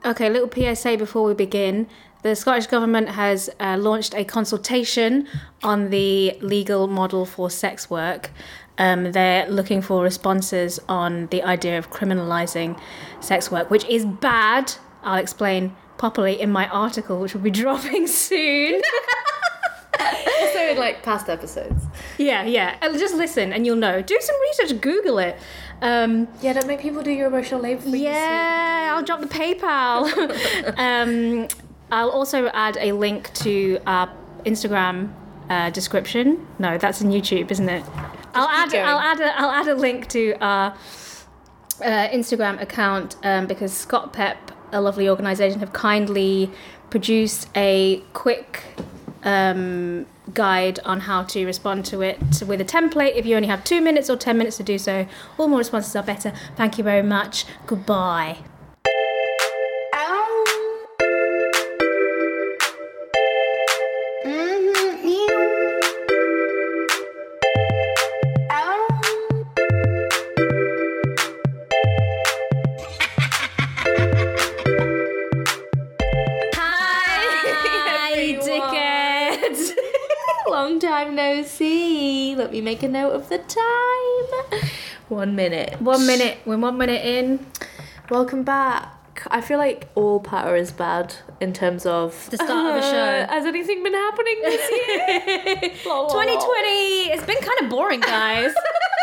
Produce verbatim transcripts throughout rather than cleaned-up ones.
Okay, a little P S A before we begin. The Scottish Government has uh, launched a consultation on the legal model for sex work. Um, they're looking for responses on the idea of criminalising sex work, which is bad. I'll explain properly in my article, which will be dropping soon. Also in, like, past episodes. Yeah, yeah. And just listen and you'll know. Do some research, Google it. Um, yeah, don't make people do your emotional labour for you. Yeah, I'll drop the PayPal. um, I'll also add a link to our Instagram uh, description. No, that's in YouTube, isn't it? I'll add, I'll add, a, I'll add a link to our uh, Instagram account um, because Scott Pep, a lovely organisation, have kindly produced a quick um, guide on how to respond to it with a template. If you only have two minutes or ten minutes to do so, all more responses are better. Thank you very much. Goodbye. Long time no see. Let me make a note of the time. One minute. One minute. We're one minute in. Welcome back. I feel like all patter is bad in terms of the start of a show. Has anything been happening this year? twenty twenty. It's been kind of boring, guys.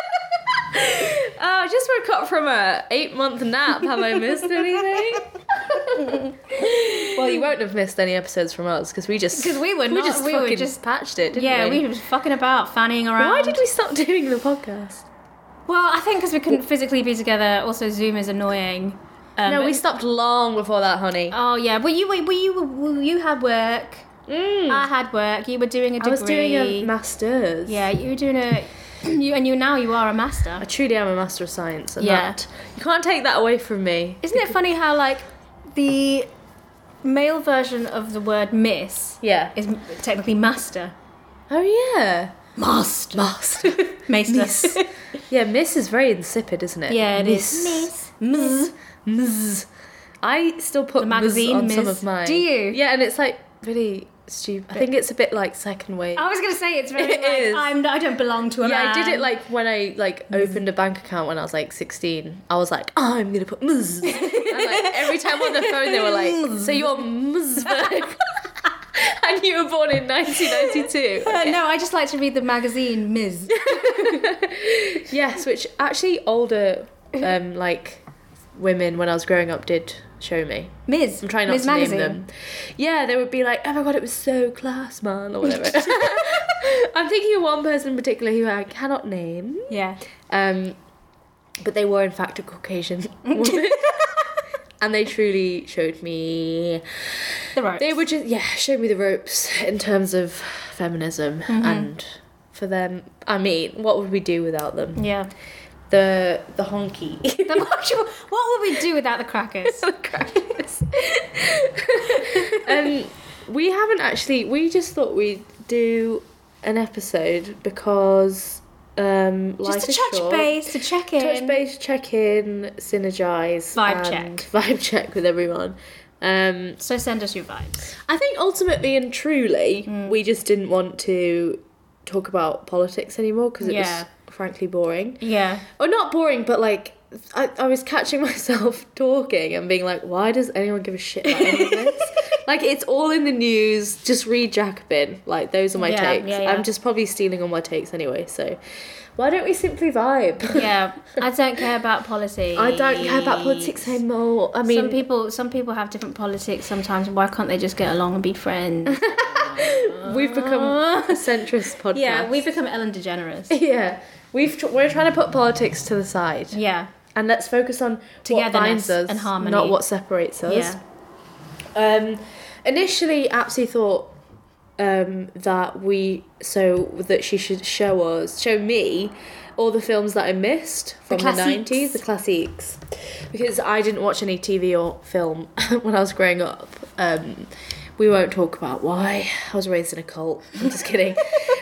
Oh, I just woke up from a eight month nap. Have I missed anything? Well, you won't have missed any episodes from us because we just because we were we not, just we fucking were just patched it. Didn't yeah, we? we were just fucking about, fanning around. Why did we stop doing the podcast? Well, I think because we couldn't physically be together. Also, Zoom is annoying. Um, no, but, we stopped long before that, honey. Oh yeah, well you were you were, you had work. Mm. I had work. You were doing a degree. I was doing a master's. Yeah, you were doing a. You and you now you are a master. I truly am a master of science. And yeah, that, you can't take that away from me. Isn't it funny how like the male version of the word miss yeah is technically master. Oh yeah, master, master, miss. Yeah, miss is very insipid, isn't it? Yeah, it miss. is. Miss, miss. I still put the magazine on miss. some of mine. Do you? Yeah, and it's like really stupid. I think it's a bit like second wave. I was gonna say it's very it like is. I'm I don't belong to a yeah, man. I did it like when I like opened a bank account when I was like sixteen. I was like, oh, I'm gonna put ms. And like every time on the phone they were like, so you're Msberg. And you were born in nineteen ninety-two. Uh, no, I just like to read the magazine Miz. Yes, which actually older um like women when I was growing up did show me. Miz. I'm trying not Miz to magazine. name them. Yeah, they would be like, oh my god, it was so class, man, or whatever. I'm thinking of one person in particular who I cannot name. Yeah. Um, but they were in fact a Caucasian woman. And they truly showed me the ropes. They were just yeah, showed me the ropes in terms of feminism. Mm-hmm. And for them, I mean, what would we do without them? Yeah. The the honky. The honky. What would we do without the crackers? The crackers. um, we haven't actually. We just thought we'd do an episode because um, just life to is touch short. base, to check in, touch base, check in, synergize, vibe and check, vibe check with everyone. Um, so send us your vibes. I think ultimately and truly, mm. we just didn't want to talk about politics anymore because it yeah. was frankly boring. Yeah. Or not boring, but like I, I was catching myself talking and being like, why does anyone give a shit about any of this? Like, it's all in the news. Just read Jacobin. Like, those are my yeah, takes. Yeah, yeah. I'm just probably stealing all my takes anyway, so why don't we simply vibe? Yeah, I don't care about politics. I don't care about politics anymore. I mean, some people, some people have different politics sometimes. Why can't they just get along and be friends? We've become a centrist podcast. Yeah, we've become Ellen DeGeneres. Yeah, we've tr- we're trying to put politics to the side. Yeah, and let's focus on what binds us and harmony, not what separates us. Yeah. Um, initially, Apsy thought um, that we so that she should show us, show me, all the films that I missed from the nineties, the classics, because I didn't watch any T V or film when I was growing up. Um, we won't talk about why. I was raised in a cult. I'm just kidding.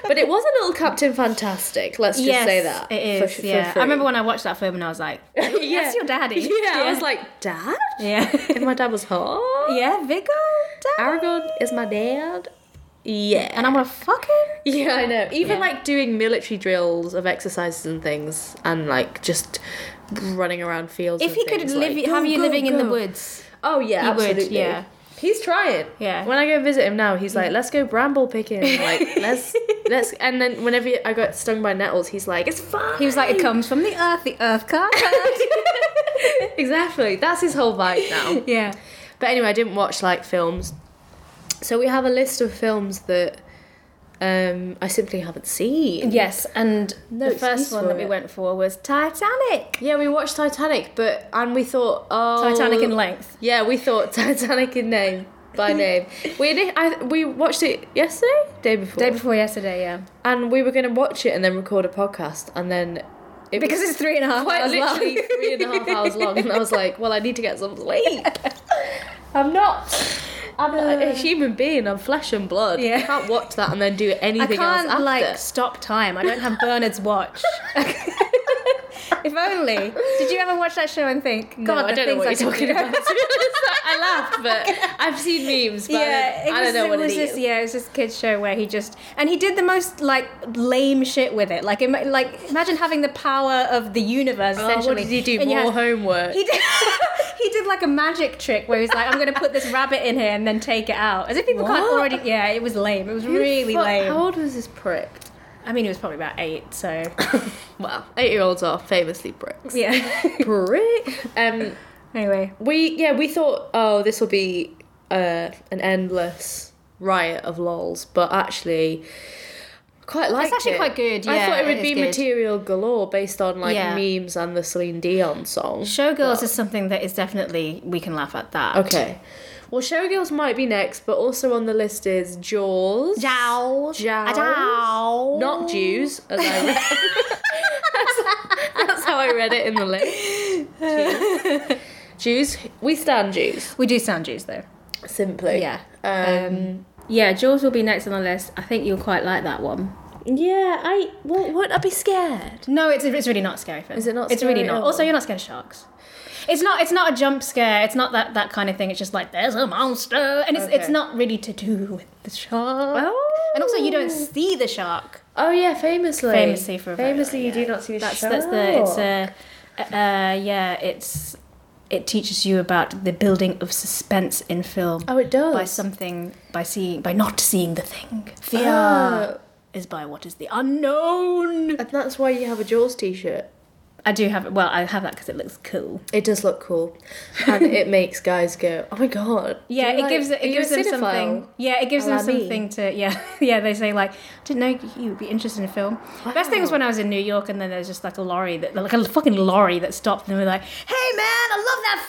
But it was a little Captain Fantastic. Let's just yes, say that. It is. For, yeah. for I remember when I watched that film and I was like, "That's yeah. your daddy." Yeah, yeah, I was like, Dad? Yeah. And my dad was hot. Yeah, Viggo. Daddy. Aragorn is my dad. Yeah. And I'm gonna fuck him. Yeah, I know. Even Yeah. like doing military drills of exercises and things, and like just running around fields. If and he could things, live, like, have go, you go, living in the go. woods. Oh yeah, He would, absolutely. yeah. He's trying. Yeah. When I go visit him now, he's like, "Let's go bramble picking." Like, let's let's. And then whenever I got stung by nettles, he's like, "It's fine." He was like, "It comes from the earth. The earth can't hurt." Exactly. That's his whole vibe now. Yeah. But anyway, I didn't watch like films, so we have a list of films that um, I simply haven't seen. Yes, and No the first excuse one for that we it. went for was Titanic. Yeah, we watched Titanic, but and we thought, oh, Titanic in length. Yeah, we thought Titanic in name by name. We did, I we watched it yesterday, day before, Day before yesterday, yeah. and we were going to watch it and then record a podcast, and then it Because was it's three and a half quite hours literally long. three and a half hours long, and I was like, well, I need to get some sleep. I'm not. I'm a, a human being. I'm flesh and blood. Yeah. I can't watch that and then do I anything else can't after. like stop time. I don't have Bernard's watch. If only. Did you ever watch that show and think, No, God, I the don't know things what I you're could talking do. about. To be honest, I laughed, but I've seen memes. But Yeah, I don't, I don't know it what was it just is. yeah, it was this kid's show where he just and he did the most like lame shit with it. Like, ima- like imagine having the power of the universe. Oh, Essentially, what did he do? And you More had- homework. He did. He did like a magic trick where he's like, I'm going to put this rabbit in here and then take it out. As if people can't What? already. Yeah, it was lame. It was Who the really fuck- lame. How old was this prick? I mean, he was probably about eight, so Well, eight-year-olds are famously pricks. yeah. Prick. Um, Anyway, we yeah we thought, oh, this will be uh, an endless riot of lols, but actually, quite liked actually it. quite good, I yeah, thought it it would is be good. material galore based on like Yeah. memes and the Celine Dion song. Showgirls is something that is definitely we can laugh at that. Okay. Well, Showgirls might be next, but also on the list is Jaws. Jaws. Jaws. Jaws. Not Jews, as I read. that's, that's how I read it in the list. Jews. Jews. We stand Jews. We do sound Jews though. Simply. Yeah. Um, Yeah, Jaws will be next on the list. I think you'll quite like that one. yeah, I... Well, would I be scared? No, it's it's really not a scary film. Is it not It's really scary at not. all? Also, you're not scared of sharks. It's not. It's not a jump scare. It's not that, that kind of thing. It's just like there's a monster, and it's it's Okay. not really to do with the shark. Oh. And also, you don't see the shark. Oh, yeah, famously. Famously for a very Famously, long- you do yeah. not see the That's shark. that's the. It's a. Uh, yeah, it's. It teaches you about the building of suspense in film. Oh, it does? By something, by seeing, by not seeing the thing. Fear Oh. is by what is the unknown. And that's why you have a Jaws t-shirt. I do have it. Well, I have that because it looks cool. It does look cool. And it makes guys go, oh my god. Yeah, Do you it like- gives it are you gives a them cinephile? something. Yeah, it gives A them la me? something to. Yeah, yeah. They say like, didn't know you would be interested in film. Best thing was when I was in New York and then there's just like a lorry that like a fucking lorry that stopped and they were like, "Hey man, I love that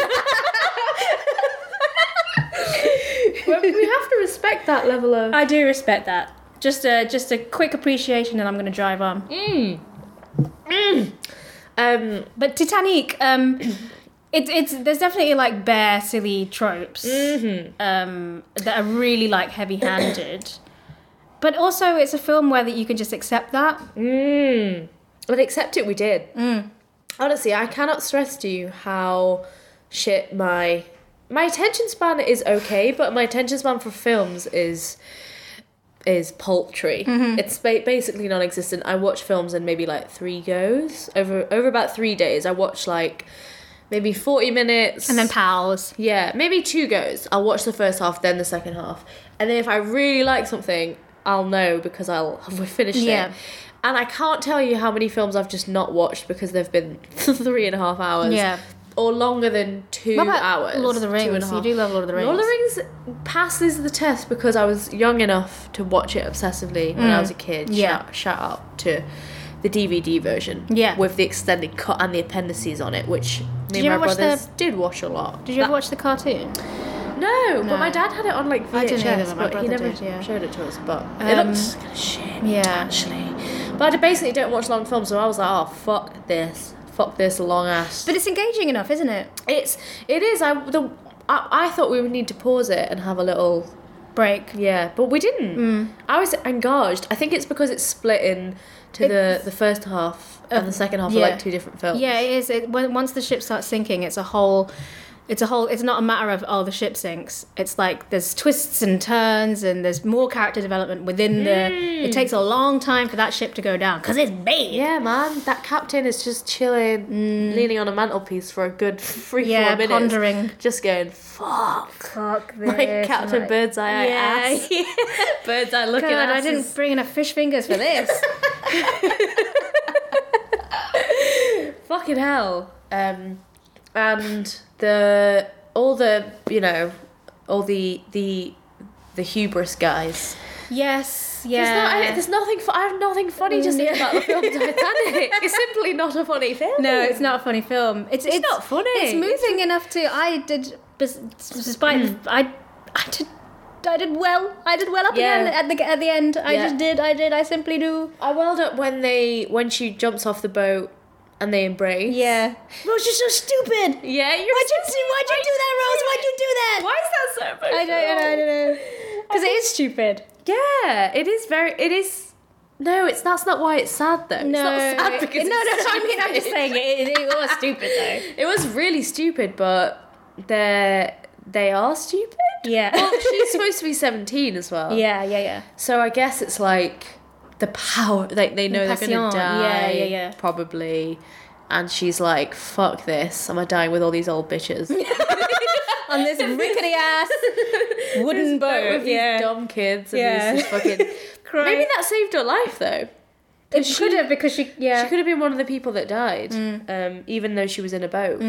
film." Well, we have to respect that level of... I do respect that. Just a just a quick appreciation, and I'm gonna drive on. Mm. Mm. Um, But Titanic, um, it's it's there's definitely like bare silly tropes Mm-hmm. um, that are really like heavy-handed, but also it's a film where that you can just accept that. mm. But accept it, we did. Mm. Honestly, I cannot stress to you how shit my... My attention span is okay, but my attention span for films is... is paltry. Mm-hmm. It's ba- basically non-existent. I watch films in maybe like three goes. Over over about three days, I watch like maybe forty minutes. And then pals. Yeah, maybe two goes. I'll watch the first half, then the second half. And then if I really like something, I'll know because I'll have finished Yeah. it. And I can't tell you how many films I've just not watched because they've been three and a half hours. Yeah. Or longer than two What about hours. Lord of the two and a Rings? You half. do love Lord of the Rings. Lord of the Rings passes the test because I was young enough to watch it obsessively when I was a kid. Yeah. Shout, shout out to the D V D version. Yeah. With the extended cut and the appendices on it, which me Did you and my ever watch brothers the- did watch a lot. Did you ever watch the cartoon? No, but No. my dad had it on like V H S, I didn't either, but my but he brother never did, yeah. showed it to us. But it Um, looks kind of shit, yeah. actually. But I basically don't watch long films, so I was like, oh fuck this, fuck this long ass. But it's engaging enough, isn't it? It's it is. I the I, I thought we would need to pause it and have a little break. Yeah, but we didn't. Mm. I was engaged. I think it's because it's split in to It's- the the first half and the second half yeah. are like two different films. Yeah, it is. It, when, once the ship starts sinking, it's a whole. It's a whole. It's not a matter of oh the ship sinks. It's like there's twists and turns, and there's more character development within the. Mm. It takes a long time for that ship to go down because it's big. Yeah, man. That captain is just chilling, leaning on a mantelpiece for a good three, Mm. Yeah, four minutes. pondering. Just going, fuck. Fuck this. Like Captain like, Birdseye yeah, ass. yeah. Birdseye looking God, at I didn't bring enough fish fingers for this. Fucking hell. Um, and the all the you know all the the the hubris guys. Yes. There's, Yeah. not, I, there's nothing. Fu- I have nothing funny to say Yeah. about the film Titanic. It's simply not a funny film. No, it's not a funny film. It's it's, not funny. It's moving enough to. I did, bes- despite Mm. I, I did, I did well. I did well up Yeah. again at the at the end. I Yeah. just did. I did. I simply do. I welled up when they when she jumps off the boat and they embrace. Yeah. Rose, you're so stupid. Yeah, you're. Why'd you so do? Why'd you do that, Rose? Why'd you do that? Why is that so emotional? I don't know. I don't know. Because it is stupid. Yeah, it is very. It is. No, it's that's not why it's sad though. No, it's not sad because no, no, no. it's I mean, I'm just stupid. saying it. It, it was stupid though. It was really stupid, but they're they are stupid. Yeah. Well, she's supposed to be seventeen as well. Yeah, yeah, yeah. So I guess it's like the power. Like they know they're gonna passion. die. Yeah, yeah, yeah. Probably, and she's like, "Fuck this! Am I dying with all these old bitches?" On this rickety ass wooden boat. with these Yeah. dumb kids and Yeah. these just fucking. Cry. Maybe that saved her life though. It she- could have because she. Yeah. She could have been one of the people that died, Mm. um, even though she was in a boat.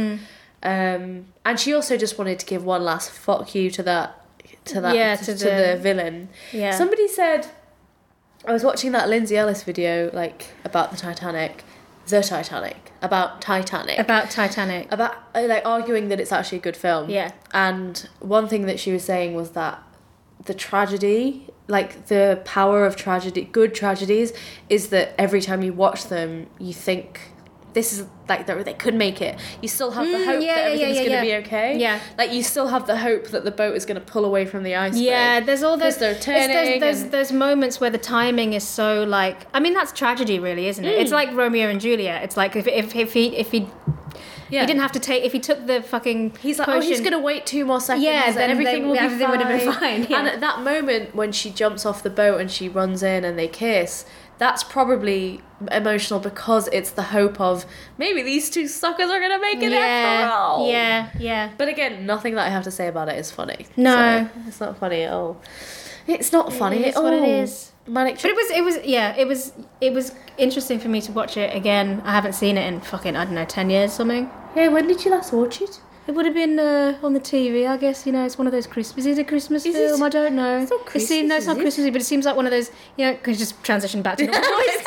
Um, and she also just wanted to give one last fuck you to that, to that, Yeah, to, to to the- the villain. Yeah. Somebody said, I was watching that Lindsay Ellis video, like about the Titanic, the Titanic, about Titanic, About Titanic. about uh, like arguing that it's actually a good film. Yeah. And one thing that she was saying was that the tragedy, like the power of tragedy, good tragedies, is that every time you watch them, you think this is like they they could make it. You still have the Mm, hope yeah, that yeah, everything's yeah, going to yeah. be okay. Yeah. Like you still have the hope that the boat is going to pull away from the iceberg. Yeah, there's all those. 'Cause they're it's those, turning those, and- those moments where the timing is so like. I mean, that's tragedy, really, isn't it? Mm. It's like Romeo and Juliet. It's like if if if he if he Yeah. he didn't have to take if he took the fucking He's like, potion, oh, he's going to wait two more seconds Yeah, and then everything they- will be everything fine. would have been fine, yeah. And at that moment when she jumps off the boat and she runs in and they kiss, that's probably emotional because it's the hope of maybe these two suckers are going to make it after yeah, all. yeah, yeah. But again, nothing that I have to say about it is funny. No. So, it's not funny at all. It's not funny is at all. what it is. Manic But it was, it was, yeah, it was, it was interesting for me to watch it again. I haven't seen it in fucking, I don't know, ten years or something. Yeah, when did you last watch it? It would have been uh, on the T V, I guess. You know, it's one of those Christmas. Is it a Christmas Is film? it? I don't know. It's not It seems- no, it's Christmas, not is it? Christmassy, but it seems like one of those. You know, could just transition back to normal voice.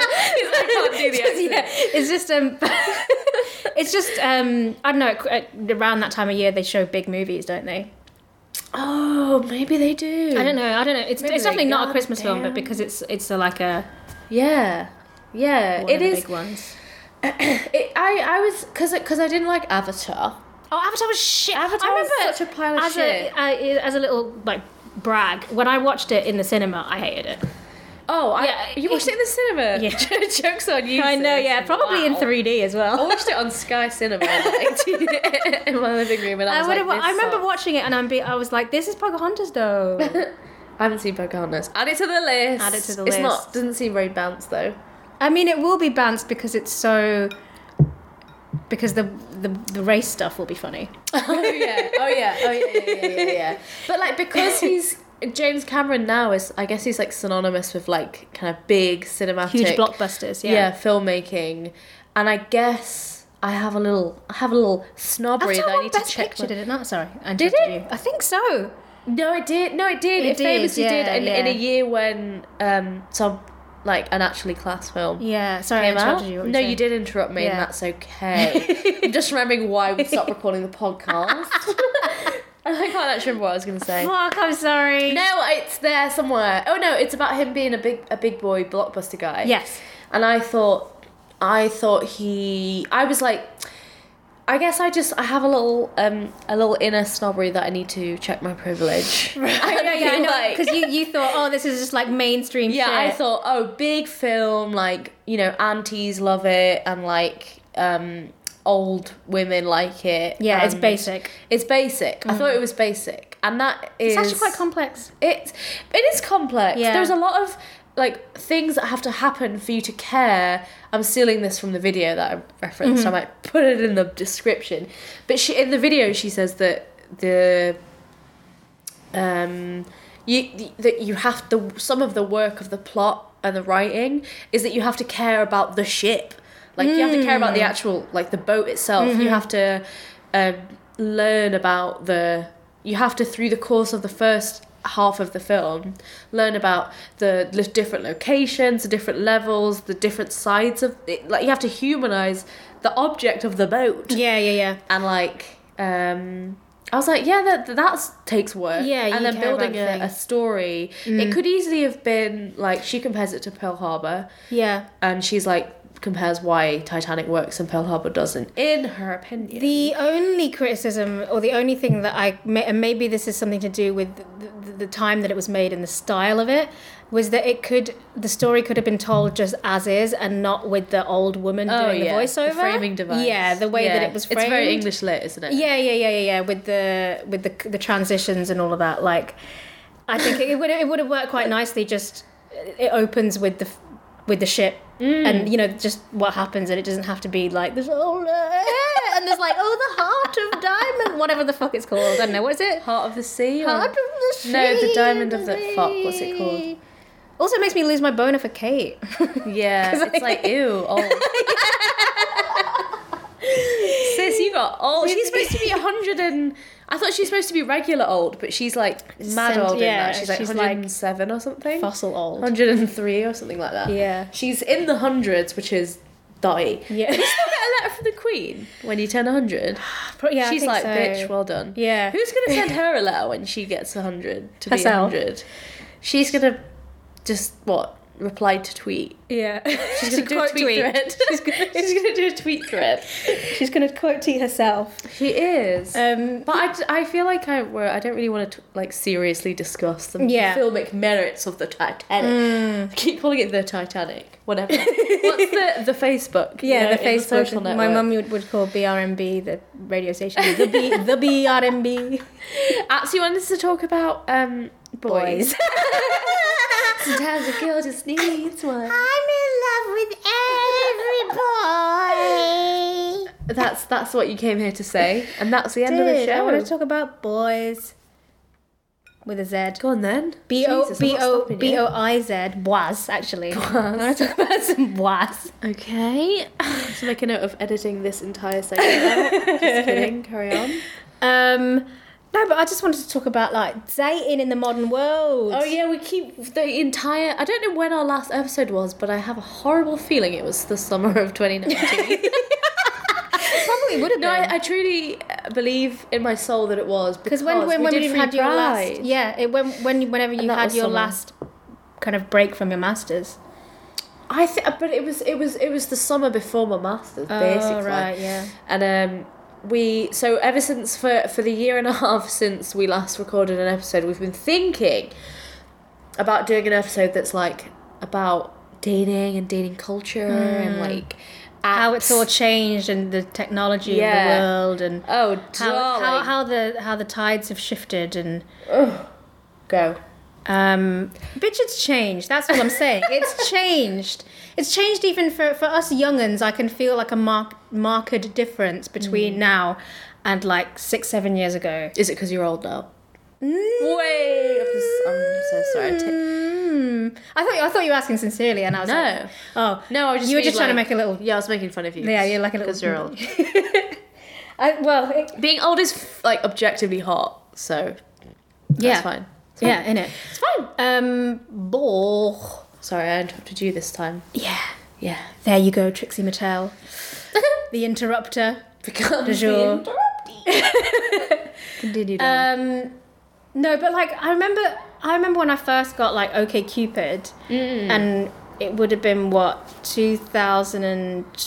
I can't do the accent. yeah, it's just um, it's just um, I don't know. at- Around that time of year, they show big movies, don't they? Oh, maybe they do. I don't know. I don't know. It's, Maybe it's they definitely not a got Christmas film, but down. because it's it's a, like a Yeah. Yeah, one it of the is. big ones. It, I, I was because because I didn't like Avatar. Oh, Avatar was shit. Avatar I was remember such a pile of as shit. A, uh, as a little like brag, when I watched it in the cinema, I hated it. Oh, I, Yeah, you watched it in the cinema. Yeah. Jokes on you. I know, sis. yeah, probably in Wow. three D as I well. watched it on Sky Cinema like, in my living room, and I I, was would've- like, this I remember sucks. watching it and I'm be, I was like, this is Pocahontas though. I haven't seen Pocahontas. Add it to the list. Add it to the It's list. not. Doesn't seem very bounced though. I mean, it will be bounced because it's so. Because the, the the race stuff will be funny. Oh yeah. Oh yeah. Oh yeah. Yeah. Yeah. Yeah. yeah. But like because he's James Cameron now is I guess he's like synonymous with like kind of big cinematic Huge blockbusters, yeah. yeah filmmaking, and I guess I have a little I have a little snobbery Avatar that I won need to Best check. Picture, my- did it not? Sorry, I Did interrupted it? You. I think so. No, it did. No, it did. It It, did, famously yeah, did, in, in yeah. a year when um some like an actually class film Yeah, sorry, I came out. interrupted you. What were No, saying? you did interrupt me, Yeah. and that's okay. I'm just remembering why we stopped recording the podcast. I can't actually remember what I was going to say. Fuck, I'm sorry. No, it's there somewhere. Oh no, it's about him being a big a big boy blockbuster guy. Yes. And I thought I thought he I was like I guess I just I have a little um a little inner snobbery that I need to check my privilege. Right. yeah, yeah, I know. Because you, you thought, oh, this is just like mainstream yeah, shit. I thought, oh, big film, like, you know, aunties love it, and like um old women like it. Yeah, it's and basic. It's basic. Mm. I thought it was basic, and that is It's actually quite complex. It's it is complex. Yeah. There's a lot of like things that have to happen for you to care. I'm stealing this from the video that I referenced. Mm-hmm. I might put it in the description. But she in the video she says that the um you that you have the some of the work of the plot and the writing is that you have to care about the ship. Like mm. you have to care about the actual like the boat itself. Mm-hmm. You have to um, learn about the you have to through the course of the first half of the film learn about the different locations, the different levels, the different sides of it. Like you have to humanize the object of the boat. Yeah, yeah, yeah. And like um I was like, yeah, that that takes work. Yeah, and you then care building about a, a story. Mm. It could easily have been like she compares it to Pearl Harbor. Yeah, and she's like compares why Titanic works and Pearl Harbor doesn't, in her opinion. The only criticism, or the only thing that I, and maybe this is something to do with the, the time that it was made and the style of it, was that it could, the story could have been told just as is and not with the old woman oh, doing yeah. the voiceover. The framing device. Yeah, the way yeah. that it was framed. It's very English lit, isn't it? Yeah, yeah, yeah, yeah, yeah. With the with the the transitions and all of that. Like, I think it would it would have worked quite nicely. Just it opens with the with the ship. Mm. And you know just what happens, and it doesn't have to be like there's oh uh, and there's like oh the heart of diamond, whatever the fuck it's called. I don't know, what is it? Heart of the sea. Or... Heart of the sea. No, the diamond of the fuck. What's it called? Also makes me lose my boner for Kate. Yeah, it's like ew. Old. Sis, you got old. She's supposed to be a hundred and. I thought she's supposed to be regular old, but she's like mad Cent- old yeah, in that. She's like she's one hundred and seven like or something. Fossil old. one hundred and three or something like that. Yeah. She's in the hundreds, which is die. Yeah. Did you still get a letter from the Queen when you turn one hundred? Yeah, she's I think like, so. bitch, well done. Yeah. Who's going to send her a letter when she gets one hundred to Herself. be one hundred? She's going to just, what, reply to tweet. Yeah. She's going to do a tweet, tweet thread. She's going to do a tweet thread. She's going to quote tweet herself. She is. Um, but I, I feel like I we're, I don't really want to like seriously discuss the yeah. filmic merits of the Titanic. Mm. I keep calling it the Titanic. Whatever. What's the the Facebook? Yeah, you know, the Facebook. The social my network? mum would, would call B R M B the radio station. The B the B R M B. Actually, wanted to talk about um boys. boys. Sometimes a girl just needs one. I'm in love with every boy. That's that's what you came here to say, and that's the end Did. of the show. I want to talk about boys with a Z. Go on then. B O Jesus, B I'm not O stopping B you. O I Z. Bois, actually. Bois. I want to talk about some bois. Okay. So make a note of editing this entire segment out. Just kidding. Carry on. Um. No, but I just wanted to talk about like dating in the modern world. Oh yeah, we keep the entire. I don't know when our last episode was, but I have a horrible feeling it was the summer of twenty nineteen. Probably would have been. No, I, I truly believe in my soul that it was because when when, we when did you Free had your Pride. last yeah it, when when whenever you had your summer. last kind of break from your masters. I think, but it was it was it was the summer before my masters, basically. Oh right, yeah. And um. We so ever since for for the year and a half since we last recorded an episode, we've been thinking about doing an episode that's like about dating and dating culture mm. and like apps. How it's all changed and the technology yeah. of the world and oh how, how how the how the tides have shifted and Ugh. Go. Um, bitch, it's changed. That's what I'm saying. It's changed. It's changed even for, for us young'uns. I can feel like a mark, marked difference between mm. now and like six, seven years ago. Is it because you're old now? Mm. Wait, I'm, just, I'm so sorry. Mm. I thought I thought you were asking sincerely, and I was no. like, oh no, I was just you were just like, trying to make a little. Yeah, I was making fun of you. Yeah, you're like a little because you're old. I, well, it, being old is like objectively hot, so that's yeah, fine. It's yeah, fine. innit? It's fine. Um, boh. Sorry, I interrupted you this time. Yeah, yeah. There you go, Trixie Mattel, the interrupter. Becomes de jour. the interruptee. Continue. Um, no, but like I remember, I remember when I first got like OkCupid, mm. and it would have been what two thousand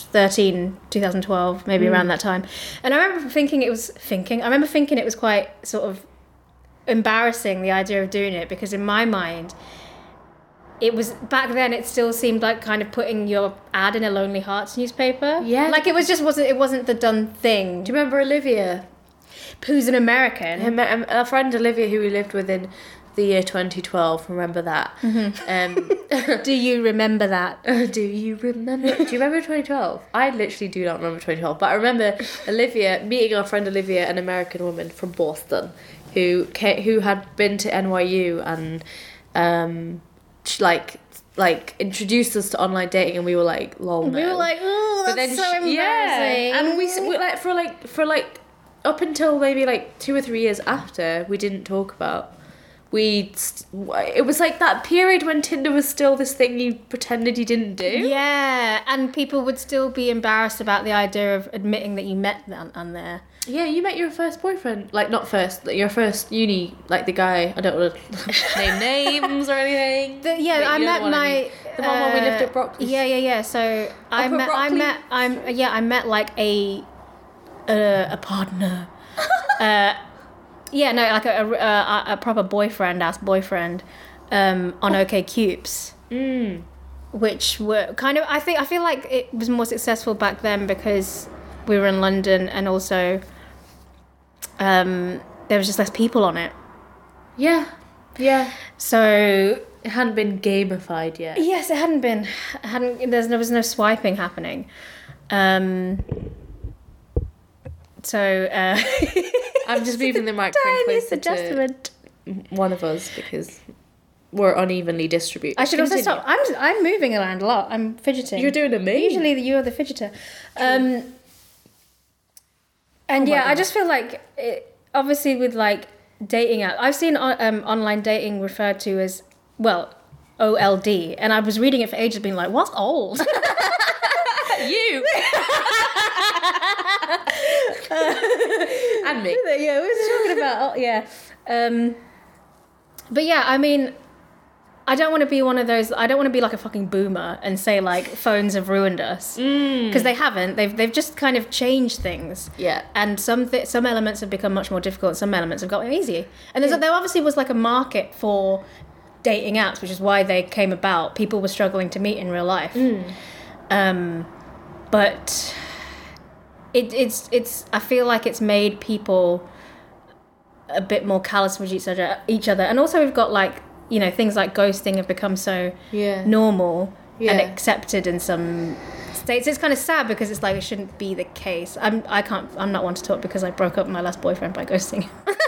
thirteen, twenty twelve, maybe mm. around that time. And I remember thinking it was thinking. I remember thinking it was quite sort of embarrassing, the idea of doing it, because in my mind, it was back then. It still seemed like kind of putting your ad in a Lonely Hearts newspaper. Yeah, like it was just wasn't. It wasn't the done thing. Do you remember Olivia? Who's an American? Her, our friend Olivia, who we lived with in the year twenty twelve. Remember that? Mm-hmm. Um, do you remember that? Do you remember? Do you remember twenty twelve? I literally do not remember twenty twelve, but I remember Olivia meeting our friend Olivia, an American woman from Boston, who came, who had been to N Y U and um, she, like like introduced us to online dating, and we were like, lol. No. We were like, oh, that's then so she, embarrassing. Yeah, and we, we like for like for like up until maybe like two or three years after, we didn't talk about. We, it was like that period when Tinder was still this thing you pretended you didn't do. Yeah, and people would still be embarrassed about the idea of admitting that you met on, on there. Yeah, you met your first boyfriend, like not first, like your first uni, like the guy. I don't want to name names or anything. The, yeah, I met my the one uh, when we lived at Broccoli. Yeah, yeah, yeah. So I met, I met, I'm yeah, I met like a uh, a partner. uh, Yeah, no, like a, a, a proper boyfriend, ass boyfriend, um, on OkCupid, mm. which were kind of. I think I feel like it was more successful back then because we were in London, and also um, there was just less people on it. Yeah, yeah. So it hadn't been gamified yet. Yes, it hadn't been. It hadn't there's there was no swiping happening. Um, so. Uh, I'm just moving the microphone closer to one of us because we're unevenly distributed. I should Continue. also stop. I'm I'm moving around a lot. I'm fidgeting. You're doing amazing. Usually you're the fidgeter. Um, and oh yeah, God. I just feel like it, obviously with like dating app, I've seen um, online dating referred to as, well, O L D, and I was reading it for ages, being like, what's old? You. And me. Yeah, we were talking about, yeah. Um, but yeah, I mean, I don't want to be one of those, I don't want to be like a fucking boomer and say like phones have ruined us. Because mm. they haven't. They've they've just kind of changed things. Yeah. And some th- some elements have become much more difficult, some elements have gotten easy. And there's, yeah. there obviously was like a market for dating apps, which is why they came about. People were struggling to meet in real life. Mm. Um, but it, it's it's. I feel like it's made people a bit more callous with each other. Each other, and also we've got like you know things like ghosting have become so yeah. normal yeah. and accepted in some states. It's kind of sad because it's like it shouldn't be the case. I'm I can't. I'm not one to talk because I broke up with my last boyfriend by ghosting.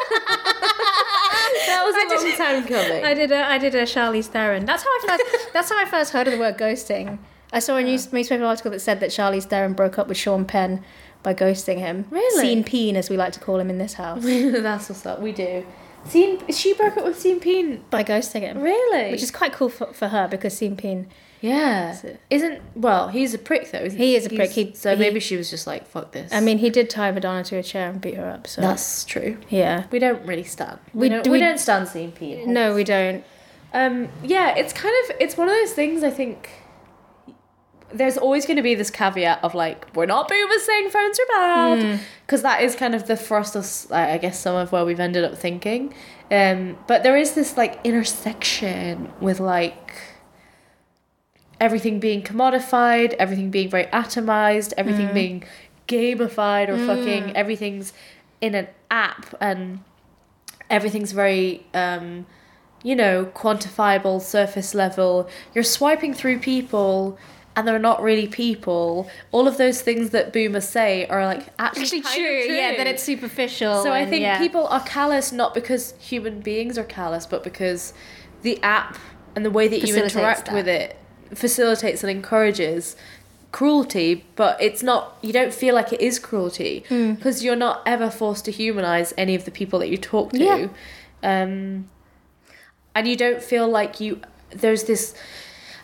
That was a I long did, time coming. I did a I did a Charlize Theron. That's how I first. That's how I first heard of the word ghosting. I saw a news, newspaper article that said that Charlize Theron broke up with Sean Penn by ghosting him. Really? Sean Penn, as we like to call him in this house. That's what's up. We do. Sean, she broke up with Sean Penn by ghosting him. Really? Which is quite cool for, for her because Sean Penn. Yeah. Isn't well? He's a prick though. Isn't he is a prick. He, so he, maybe she was just like, "Fuck this." I mean, he did tie Madonna to a chair and beat her up. So that's true. Yeah. We don't really stand. We, we don't. Do we, we don't stand Sean Penn. No, we don't. Um. Yeah. It's kind of. It's one of those things. I think. There's always going to be this caveat of like, we're not boomers saying phones are bad, because mm. that is kind of the thrust of, I guess, some of where we've ended up thinking. Um, but there is this like intersection with like everything being commodified, everything being very atomized, everything mm. being gamified or mm. fucking everything's in an app and everything's very um, you know, quantifiable, surface level. You're swiping through people and they're not really people. All of those things that boomers say are like actually, actually kind true. Of true. Yeah, that it's superficial. So and, I think yeah. people are callous not because human beings are callous, but because the app and the way that you interact that. with it facilitates and encourages cruelty, but it's not, you don't feel like it is cruelty because mm. you're not ever forced to humanize any of the people that you talk to. Yeah. Um, and you don't feel like you, there's this,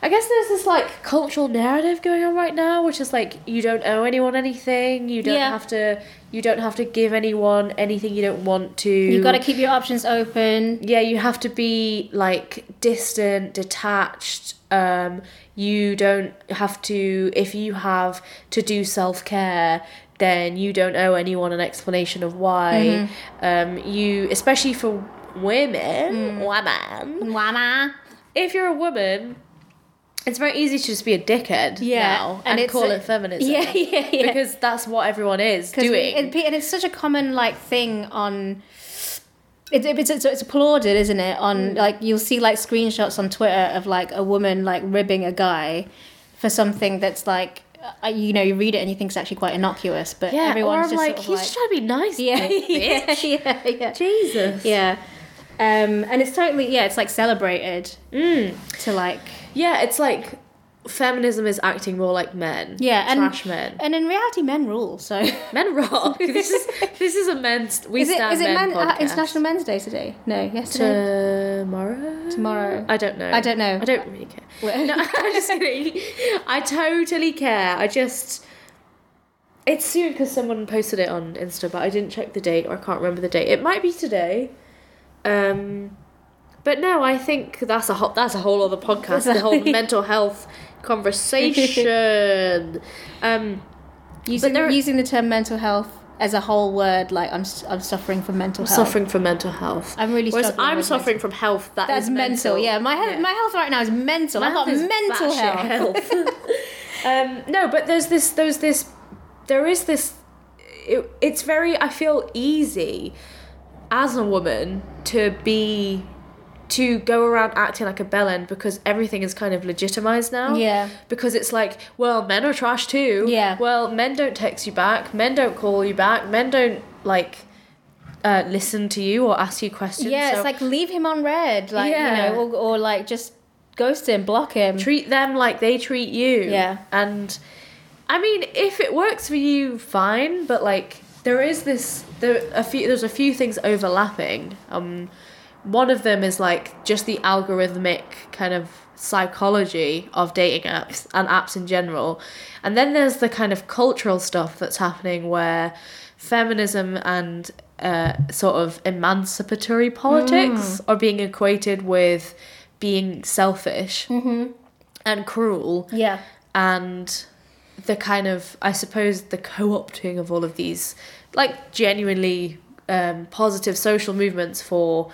I guess there's this like cultural narrative going on right now, which is like you don't owe anyone anything. You don't Yeah. have to. You don't have to give anyone anything you don't want to. You got to keep your options open. Yeah, you have to be like distant, detached. Um, you don't have to. If you have to do self care, then you don't owe anyone an explanation of why. Mm-hmm. Um, you, especially for women, woman. Mama. If you're a woman, it's very easy to just be a dickhead Yeah, now and, and it's call a- it feminism. Yeah, yeah, yeah. Because that's what everyone is 'Cause doing. It, and it's such a common like thing on. It's it's it's, it's applauded, isn't it? On Mm. like you'll see like screenshots on Twitter of like a woman like ribbing a guy for something that's like uh, you know you read it and you think it's actually quite innocuous, but yeah, or everyone's I'm just like, sort of he's like, just trying to be nice. yeah, bitch. yeah, yeah, yeah, Jesus. yeah. Um, and it's totally yeah, it's like celebrated Mm. to like Yeah, it's like feminism is acting more like men. yeah, and Trash men. and in reality, men rule. So is Men rock. This is this is a men's. We it stand is it men men, uh, podcast. International Men's Day today? No, yesterday. Tomorrow. Tomorrow. I don't know. I don't know. I don't really care. Well- No, I'm just kidding. I totally care. I just. It's soon because someone posted it on Insta, but I didn't check the date, or I can't remember the date. It might be today. Um, but no, I think that's a whole that's a whole other podcast. The whole mental health conversation. um, Using, there- using the term mental health as a whole word, like I'm, s- I'm suffering from mental health. suffering from mental health. I'm really Whereas struggling I'm with suffering from health. That That's is mental. Yeah, my health, Yeah. my health right now is mental. I've got Health is mental batshit health. um, no, but there's this. There's this. There is this. It, it's very. I feel easy, as a woman, to be, to go around acting like a bellend because everything is kind of legitimized now. Yeah. Because it's like, well, men are trash too. Yeah. Well, men don't text you back. Men don't call you back. Men don't like. Uh, listen to you or ask you questions. Yeah, So it's like leave him on red, like Yeah. you know, or, or like just ghost him, block him. treat them like they treat you. Yeah. And I mean, if it works for you, fine. But like, there is this. There a few. There's a few things overlapping. Um, one of them is like just the algorithmic kind of psychology of dating apps and apps in general, and then there's the kind of cultural stuff that's happening where feminism and uh, sort of emancipatory politics are being equated with being selfish and cruel Yeah. and the kind of, I suppose, the co-opting of all of these like genuinely um, positive social movements for,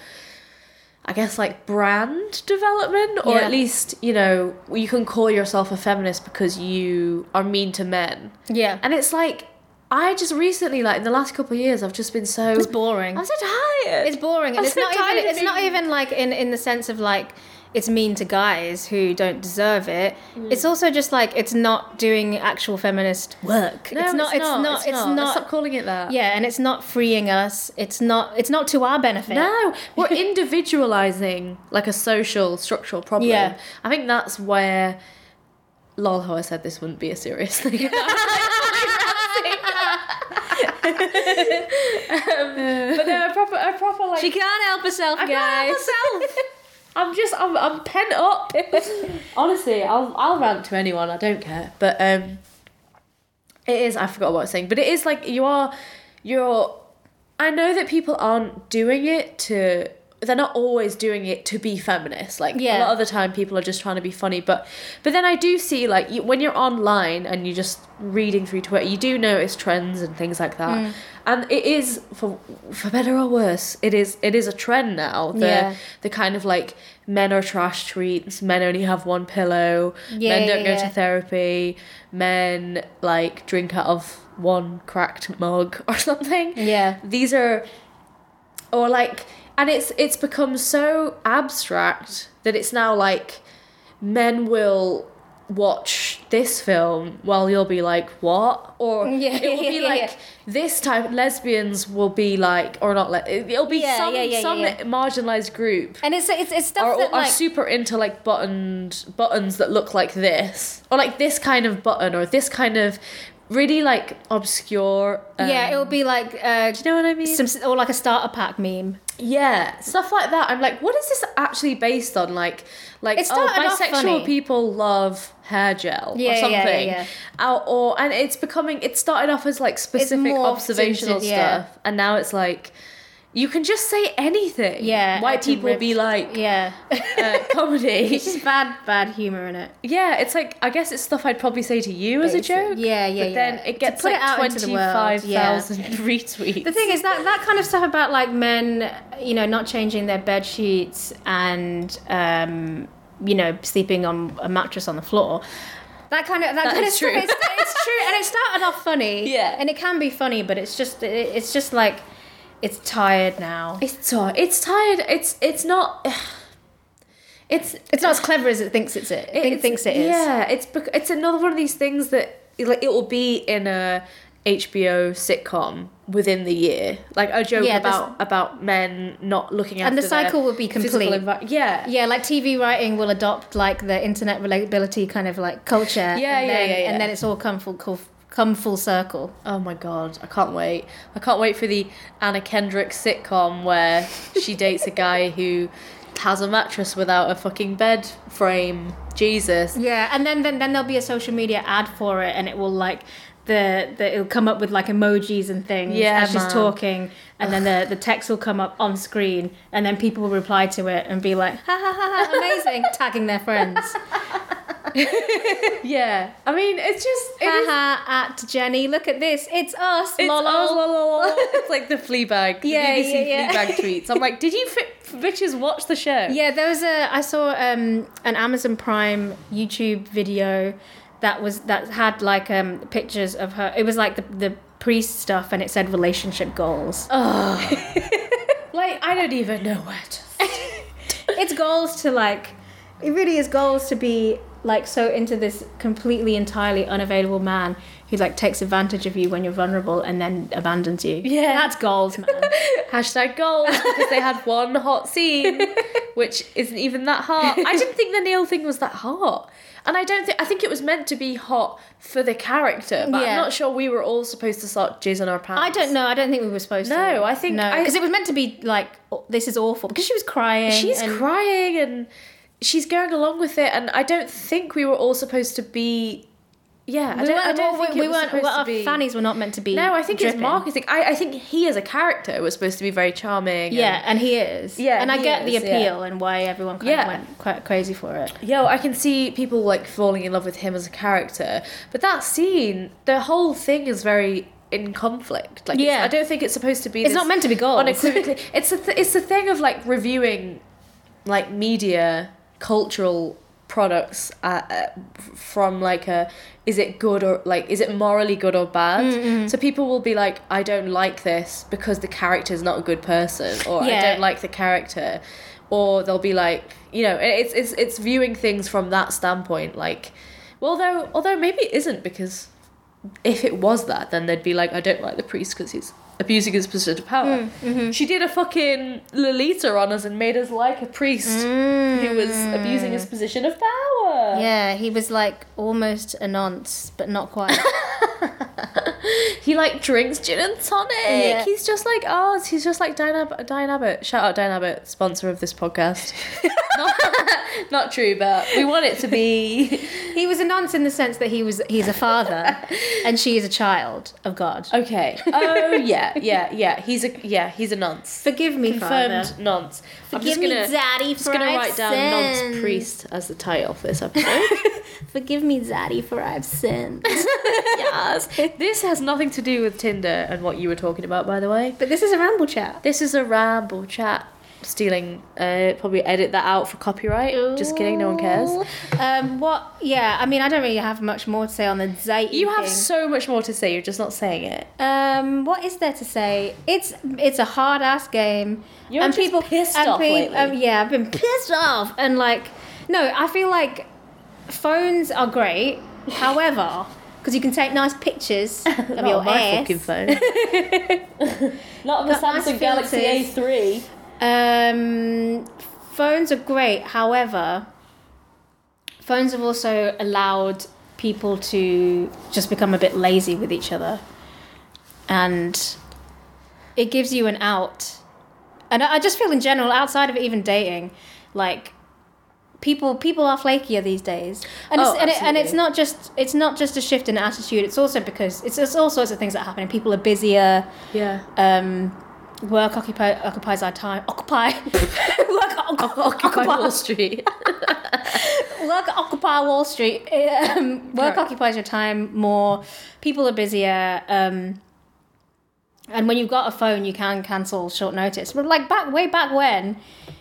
I guess, like brand development, or Yeah. at least, you know, you can call yourself a feminist because you are mean to men. Yeah. And it's like, I just recently, like in the last couple of years, I've just been so It's boring. I'm so tired. It's boring, and I'm it's so not tired even. of It's not being- even like in in the sense of like it's mean to guys who don't deserve it. Mm. It's also just like it's not doing actual feminist work. No, it's not. It's not. It's not. Stop calling it that. Yeah, and it's not freeing us. It's not. It's not to our benefit. No, we're individualizing like a social structural problem. Yeah. I think that's where. Lol, how I said this wouldn't be a serious thing. um, but no, a proper, a proper like. She can't help herself, I guys. can't help myself. I'm just, I'm, I'm pent up. Honestly, I'll, I'll rant to anyone. I don't care. But um, it is. I forgot what I was saying. But it is like you are, you're. I know that people aren't doing it to. They're not always doing it to be feminist. Like Yeah. a lot of the time, people are just trying to be funny. But, but then I do see like you, when you're online and you're just reading through Twitter, you do notice trends and things like that. Mm. And it is for for better or worse. It is it is a trend now. The Yeah. the kind of like men are trash treats. Men only have one pillow. Yeah, men don't yeah, go yeah. to therapy. Men like drink out of one cracked mug or something. Yeah. These are, or like, and it's it's become so abstract that it's now like men will watch this film while you'll be like, what? Or Yeah, it will be yeah, like yeah. this type lesbians will be like, or not, le- it'll be Yeah, some yeah, yeah, some yeah. marginalized group And it's it's it's stuff are, that are like super into like buttoned buttons that look like this, or like this kind of button, or this kind of really like obscure. Um, yeah, it'll be like uh, do you know what I mean? some or like a starter pack meme. Yeah, stuff like that. I'm like, what is this actually based on? Like, like It oh, started off bisexual funny. people love hair gel Yeah, or yeah, something. yeah, Or, or and it's becoming. It started off as like specific morphed observational into- yeah. stuff, and now it's like. You can just say anything. Yeah, White it's a people rip- be like, Yeah. uh, comedy. It's just bad, bad humor in it. Yeah, it's like, I guess it's stuff I'd probably say to you as a Basic. joke. Yeah, yeah, But yeah. then it To gets put like it out into the world, twenty-five thousand retweets. The thing is that that kind of stuff about like men, you know, not changing their bed sheets and um, you know, sleeping on a mattress on the floor. That kind of that, That kind is of true. stuff. It's, it's true, and it started off funny. Yeah. and it can be funny, but it's just it, it's just like it's tired now. It's tired. It's tired. It's it's not. It's It's not as clever as it thinks it's it. It it's- thinks it is. Yeah, it's bec- it's another one of these things that like it will be in a H B O sitcom within the year, like a joke Yeah, about about men not looking after And the their cycle would be physical complete. envi- yeah, Yeah, like T V writing will adopt like the internet relatability kind of like culture. Yeah, and yeah, then, yeah, yeah. And then it's all come full, come, come full circle. Oh my god, I can't wait. I can't wait for the Anna Kendrick sitcom where she dates a guy who has a mattress without a fucking bed frame. Jesus. Yeah, and then, then then there'll be a social media ad for it, and it will like the, the it'll come up with like emojis and things Yeah, as she's man. talking, and then the, the text will come up on screen, and then people will reply to it and be like, ha ha ha, ha amazing, tagging their friends. Yeah. I mean, it's just it Ha is, ha at Jenny, look at this, it's us. it's, lol, us, lol. lol, lol, lol. It's like the Fleabag, Yeah, the B B C yeah, yeah. Fleabag tweets. I'm like, did you fi- bitches watch the show? Yeah, there was a. I saw um, an Amazon Prime YouTube video that was that had like um, pictures of her. It was like the the priest stuff, and it said relationship goals. Oh. Like, I don't even know where to. It's goals to like. It really is goals to be like so into this completely entirely unavailable man who like takes advantage of you when you're vulnerable and then abandons you. Yeah. That's goals, man. Hashtag goals, because they had one hot scene, which isn't even that hot. I didn't think the Neil thing was that hot. And I don't think, I think it was meant to be hot for the character, but Yeah. I'm not sure we were all supposed to start jizz on our pants. I don't know. I don't think we were supposed to. No, I think no, I- because it was meant to be like oh, this is awful because she was crying. She's and- crying and she's going along with it, and I don't think we were all supposed to be. Yeah, I We don't, weren't, I don't well, think we it was weren't. supposed Well, to our be. fannies were not meant to be. No, I think dripping. it's marketing. I, I think he as a character was supposed to be very charming. Yeah, and, and he is. Yeah, and I he get the is, yeah. appeal and why everyone kind Yeah. of went quite crazy for it. Yo, I can see people like falling in love with him as a character, but that scene, the whole thing is very in conflict. Like, it's- Yeah. I don't think it's supposed to be. It's this not meant to be goals. unequivocally. It's the th- it's the thing of like reviewing, like media, cultural products uh, uh, from like a is it good or like is it morally good or bad. Mm-hmm. So people will be like, I don't like this because the character's not a good person, or I Yeah. don't like the character, or they'll be like, you know, it's it's it's viewing things from that standpoint. Like, well, although although maybe it isn't, because if it was that, then they'd be like, I don't like the priest because he's abusing his position of power. She did a fucking Lolita on us and made us like a priest who was abusing his position of power. Yeah, he was like almost a nonce, but not quite. He like drinks gin and tonic. Yeah. He's just like ours. He's just like Diane Abbott. Diane Abbott. Shout out Diane Abbott, sponsor of this podcast. not, not true, but we want it to be. He was a nonce in the sense that he was he's a father, and she is a child of God. Okay. Oh yeah, yeah, yeah. He's a yeah. He's a nonce. Forgive me, Confirmed Father. nonce. I'm Forgive just me, gonna, Zaddy, just for gonna I've write down sinned. nonce priest as the title for this episode. Forgive me, Zaddy, for I've sinned. Yes. This has nothing to do with Tinder and what you were talking about, by the way. But this is a ramble chat. This is a ramble chat. Stealing, uh, probably edit that out for copyright. Just kidding, no one cares. Um, what? Yeah, I mean, I don't really have much more to say on the dating. You have thing. so much more to say, you're just not saying it. Um, what is there to say? It's it's a hard ass game. You're and just people pissed and off pe- lately. Um, yeah, I've been pissed off, and like, no, I feel like phones are great. However, because you can take nice pictures of Not your on my ass. fucking phone. Not the Got nice Samsung Galaxy A filters. three. Um, phones are great. However, phones have also allowed people to just become a bit lazy with each other. And it gives you an out. And I just feel in general, outside of even dating, like people people are flakier these days. And oh, it's, and, it, and it's not just it's not just a shift in attitude. It's also because it's, it's all sorts of things that happen. People are busier. Yeah. Um, work occupy, occupies our time. Occupy. work occupy, Occupy Wall Street. Work occupy Wall Street. Um, work Correct. occupies your time more. People are busier. Um, and when you've got a phone, you can cancel short notice. But like back way back when,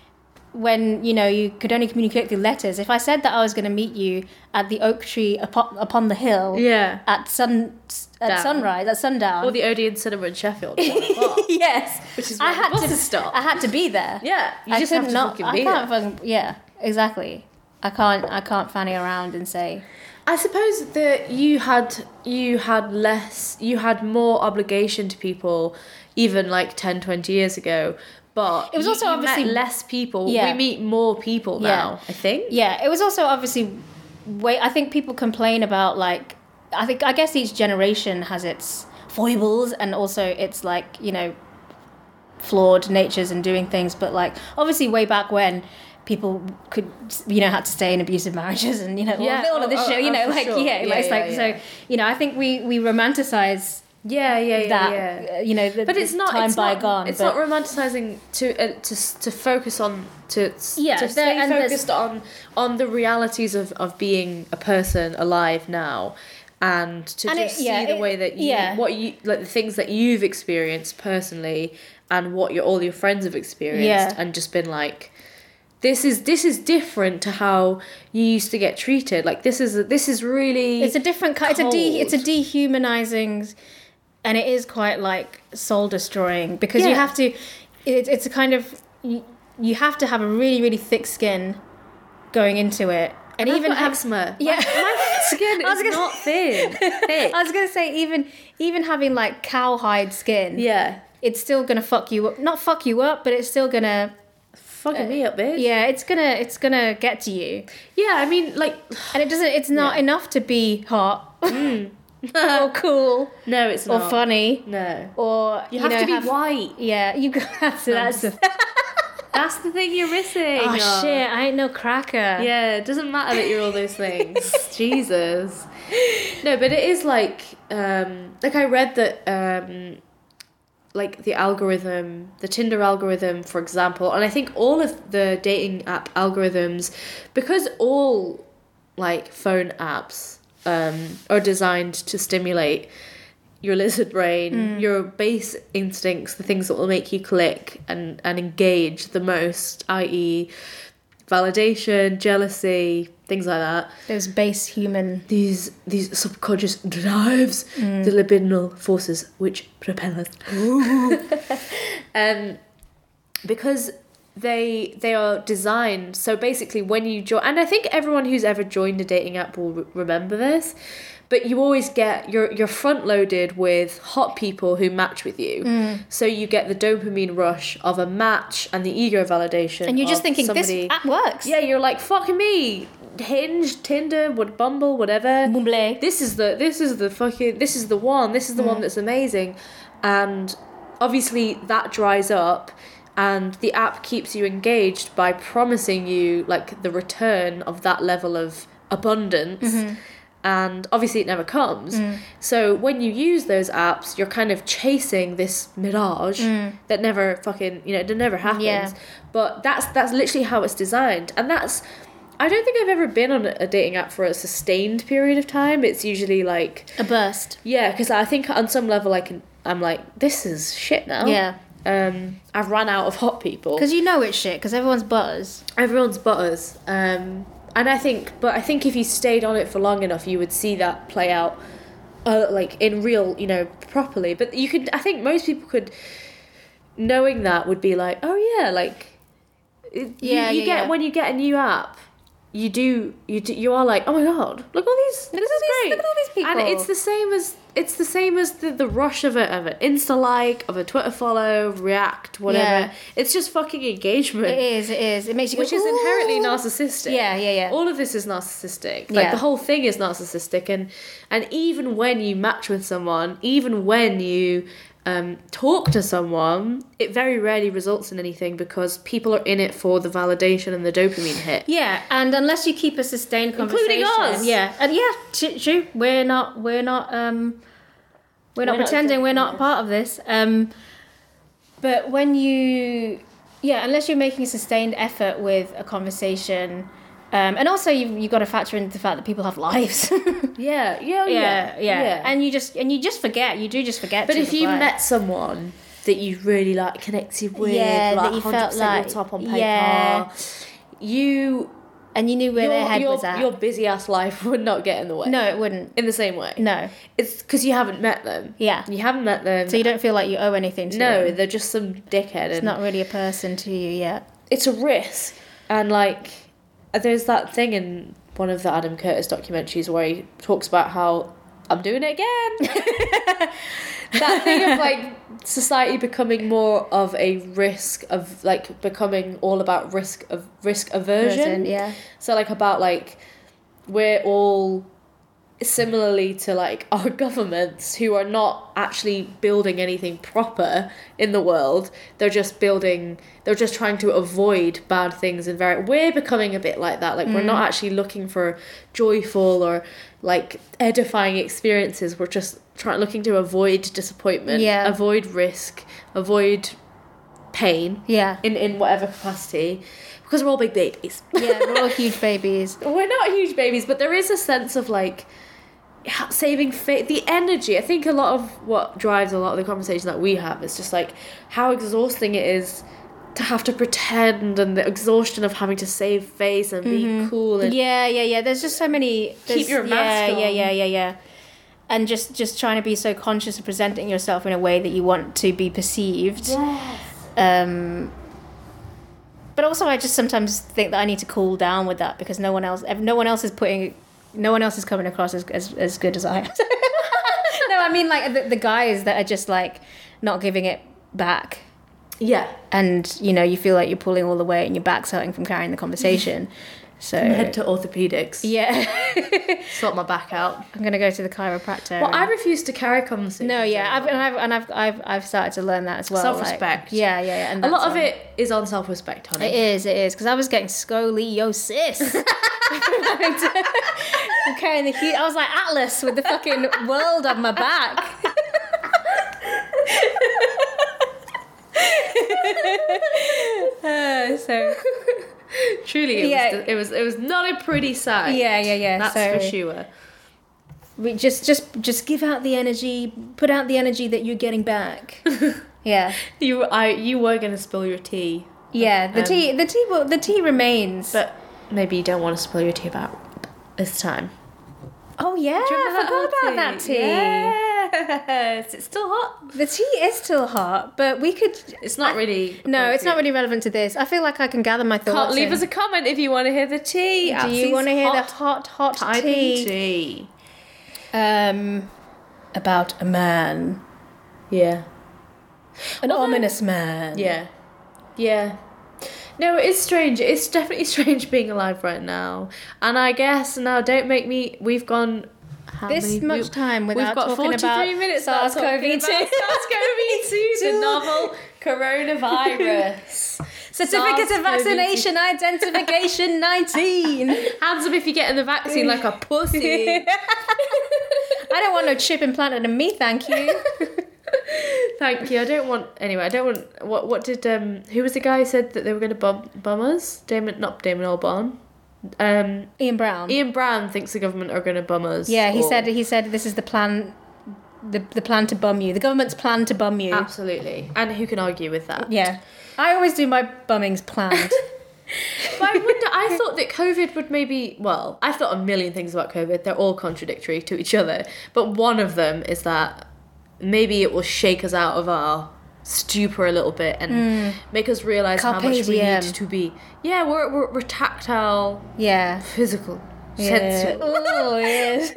when you know you could only communicate through letters. If I said that I was going to meet you at the oak tree upon, upon the hill, Yeah. at sun at Down. sunrise, at sundown, Or the Odeon Cinema in Sheffield. at one o'clock. yes, Which is I where the had to buses stop. I had to be there. Yeah, you I just could have to not. fucking I be can't there. fucking yeah, exactly. I can't. I can't fanny around and say. I suppose that you had you had less you had more obligation to people even like ten, twenty years ago, but It was you- also you obviously- met less people. Yeah. We meet more people Yeah. now, I think. Yeah, it was also obviously. Wait, I think people complain about like. I think I guess each generation has its foibles and also its like you know. Flawed natures and doing things, but like obviously way back when. People could, you know, had to stay in abusive marriages and, you know, Yeah. all, all of this Oh, shit, oh, you oh, know, for like, sure. yeah, Yeah, like, it's yeah, like, yeah. so, you know, I think we, we romanticize Yeah, yeah, yeah, that, yeah. uh, you know, the, But it's the not time it's not, bygone. It's but, not romanticizing to uh, to s- to focus on to s- Yeah, to there- stay and there's- focused on on the realities of, of being a person alive now, and to And just it- yeah, see the it- way that you yeah. what you like the things that you've experienced personally and what your all your friends have experienced, Yeah. and just been like. This is this is different to how you used to get treated. Like this is this is really it's a different kind, it's a de, it's a cold. dehumanizing, and it is quite like soul destroying because you Yeah. have to, it, it's a kind of, you, you have to have a really, really thick skin going into it. And I've even got have, eczema. Yeah. My, my skin I was is gonna- not thin. Thick. I was going to say, even, even having like cowhide skin, Yeah. it's still going to fuck you up. Not fuck you up, but it's still going to, Fucking me up, bitch. yeah, it's going to, it's going to get to you. Yeah, I mean, like, And it doesn't, it's not Yeah. enough to be hot or cool no, it's or not. funny No. or, You, you, have know, to be have, white. Yeah, you got, that's, that's the, That's the thing you're missing. oh shit, I ain't no cracker. Yeah, it doesn't matter that you're all those things. Jesus. No, but it is like, um, like I read that, um, like the algorithm, the Tinder algorithm, for example, and I think all of the dating app algorithms, because all like phone apps um, are designed to stimulate your lizard brain, your base instincts, the things that will make you click and, and engage the most, that is validation, jealousy, things like that. Those base human. These these subconscious drives, the libidinal forces which propel us. um, because they they are designed so basically when you join, and I think everyone who's ever joined a dating app will re- remember this, but you always get you're you're front loaded with hot people who match with you, so you get the dopamine rush of a match and the ego validation, And you're just of thinking, somebody, this app works. yeah, you're like fucking me, Hinge, Tinder, what Bumble, whatever. Bumble. This is the this is the fucking this is the one. This is the one that's amazing, and obviously that dries up, and the app keeps you engaged by promising you like the return of that level of abundance. And obviously it never comes. So when you use those apps, you're kind of chasing this mirage that never fucking, you know, it never happens. Yeah. But that's that's literally how it's designed. And that's, I don't think I've ever been on a dating app for a sustained period of time. It's usually like, A burst. yeah, because I think on some level I can, I'm like, this is shit now. Yeah. Um, I've run out of hot people. Because you know it's shit, because everyone's butters. Everyone's butters. Um, and I think, but I think if you stayed on it for long enough, you would see that play out, uh, like in real, you know, properly. But you could, I think most people could, knowing that would be like, oh yeah, like, it, Yeah, you, you yeah, get yeah. when you get a new app, you do you do, you are like, oh my god, look at all these Look this at all is these- great. look at all these people. And it's the same as it's the same as the, the rush of it of an Insta like, of a Twitter follow, react, whatever. Yeah. It's just fucking engagement. It is, it is. It makes you go, Which is inherently "Ooh." narcissistic. Yeah, yeah, yeah. All of this is narcissistic. Like Yeah. the whole thing is narcissistic, and and even when you match with someone, even when you um, talk to someone, it very rarely results in anything because people are in it for the validation and the dopamine hit. Yeah, and unless you keep a sustained conversation, Including us. yeah, and yeah, t- true. We're not, we're not, um, we're not We're not pretending we're not exactly part of this. Um, but when you, yeah, unless you're making a sustained effort with a conversation, um, and also you you got to factor in the fact that people have lives. Yeah, yeah, yeah, yeah, yeah, and you just and you just forget. You do just forget. But to if you reply. met someone that you really like connected with, Yeah, like that you one hundred felt percent like- your top on paper, yeah. you and you knew where your, their head your, was at. your busy ass life would not get in the way. No, it wouldn't. In the same way. No. It's because you haven't met them. Yeah. You haven't met them. So you don't feel like you owe anything to No, them. they're just some dickhead. It's and not really a person to you yet. It's a risk. And like, there's that thing in one of the Adam Curtis documentaries where he talks about how I'm doing it again. That thing of like society becoming more of a risk of like becoming all about risk of risk aversion. Person, yeah. So like about like we're all similarly to like our governments who are not actually building anything proper in the world. They're just building they're just trying to avoid bad things and very we're becoming a bit like that. Like we're not actually looking for joyful or like edifying experiences. We're just trying looking to avoid disappointment, Yeah. avoid risk, avoid pain Yeah. in, in whatever capacity. Because we're all big babies. Yeah, we're all huge babies. We're not huge babies, but there is a sense of like saving fa- the energy. I think a lot of what drives a lot of the conversation that we have is just like how exhausting it is to have to pretend, and the exhaustion of having to save face and be cool and Yeah, yeah, yeah. There's just so many. there's- your yeah, mask Yeah, on. yeah, yeah, yeah. And just just trying to be so conscious of presenting yourself in a way that you want to be perceived. Um, but also, I just sometimes think that I need to cool down with that because no one else, no one else is putting, no one else is coming across as as, as good as I am. No, I mean like the, the guys that are just like not giving it back. yeah. And you know you feel like you're pulling all the weight and your back's hurting from carrying the conversation. So Head to orthopedics. yeah, Sort my back out. I'm gonna go to the chiropractor. Well, and- I refuse to carry conversations. no, yeah, I've, anymore. and I've and I've I've I've started to learn that as well. like- Self-respect. yeah, yeah, yeah. And a lot that's, of um, it is on self-respect, honey. It is, it is, because I was getting scoliosis. I'm carrying the heat. I was like Atlas with the fucking world on my back. Uh, so Truly, it, Yeah. was, it was it was not a pretty sight. yeah, yeah, yeah. That's so for sure. we just just just give out the energy, put out the energy that you're getting back. Yeah, You, I, you were gonna spill your tea, yeah. The Um, tea, the tea, will, the tea remains. but maybe you don't want to spill your tea about this time. oh yeah, I forgot about that tea. Yes, it's still hot. The tea is still hot, but we could. It's not really. No, it's not appropriate. really relevant to this. I feel like I can gather my thoughts. Can't leave and- us a comment if you want to hear the tea. Do you want to hear the hot, hot typing tea? tea? Um, about a man, Yeah. an Although- ominous man. Yeah. Yeah. No, it is strange. It's definitely strange being alive right now. And I guess now, don't make me. We've gone. How This many- much we- time without We've got talking forty-three about minutes now SARS-CoV talking two. about SARS-CoV two, the novel coronavirus. Certificate of SARS-CoV two. vaccination identification nineteen. Hands up if you're getting the vaccine like a pussy. I don't want no chip implanted in me, thank you. Thank you. I don't want. Anyway, I don't want. What? What did um? Who was the guy who said that they were going to bum bum us? Damon, not Damon Albarn. Um, Ian Brown. Ian Brown thinks the government are going to bum us. Yeah, he or- said he said this is the plan, the the plan to bum you. The government's plan to bum you. Absolutely. And who can argue with that? Yeah, I always do my bummings planned. But I wonder. I thought that COVID would maybe. Well, I've thought a million things about COVID. They're all contradictory to each other. But one of them is that maybe it will shake us out of our stupor a little bit and mm. make us realise how much we need to be. Yeah, we're we're, we're tactile. Yeah. Physical. Yeah. Sensual. Oh, yes.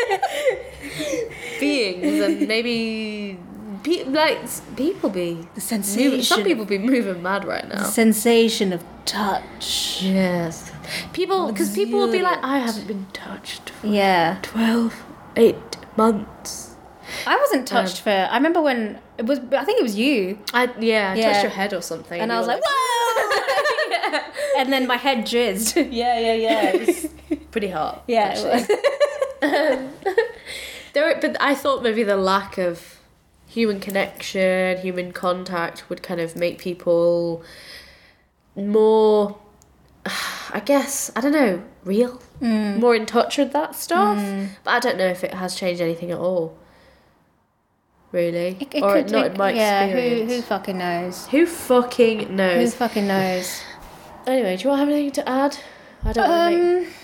beings, and maybe pe- like people be the sensation. Moving, some people be moving mad right now. The sensation of touch. Yes. People, because people will be like, I haven't been touched for yeah. twelve, eight months. I wasn't touched um, for. I remember when it was. I think it was you. I yeah, I yeah. touched your head or something, and, and I was like, like whoa! yeah. And then my head jizzed. Yeah, yeah, yeah. It was pretty hot. Yeah, actually. It was. um, there, but I thought maybe the lack of human connection, human contact would kind of make people more, I guess, I don't know, real, mm. more in touch with that stuff. Mm. But I don't know if it has changed anything at all. Really, it, it or could, not in my yeah, experience. Who, who fucking knows? Who fucking knows? Who fucking knows? Anyway, do you want to have anything to add? I don't um, want to make...